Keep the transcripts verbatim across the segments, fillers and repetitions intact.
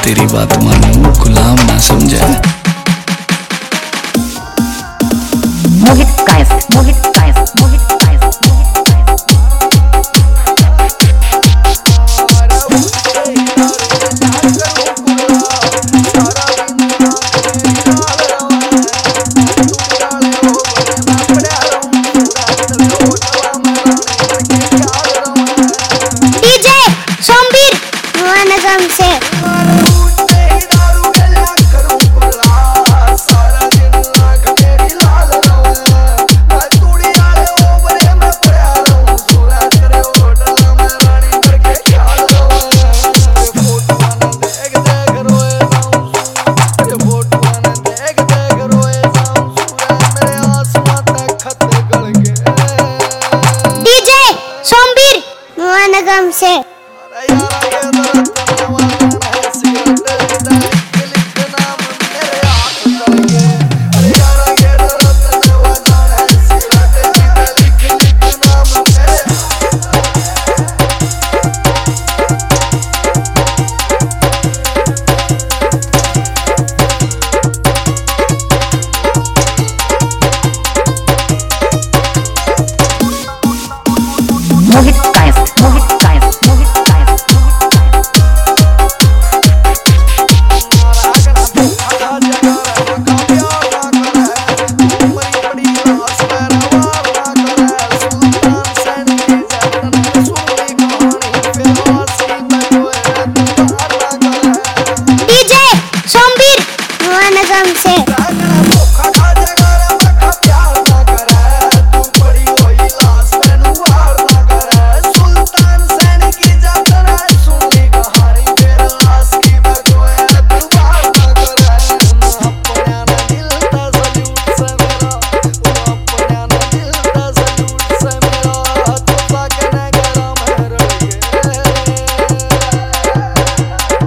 तेरी बात मानूं, गुलाम ना समझे। मोहित कायस, मोहित कायस, मोहित कायस, मोहित कायस। डीजे सोमवीर नगम से नगम से मोहित कायस, मोहित कायस, मोहित कायस, मोहित कायस। डीजे सोमवीर नगम से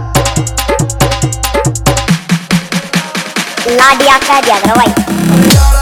लाडिया कह दिया करो भाई।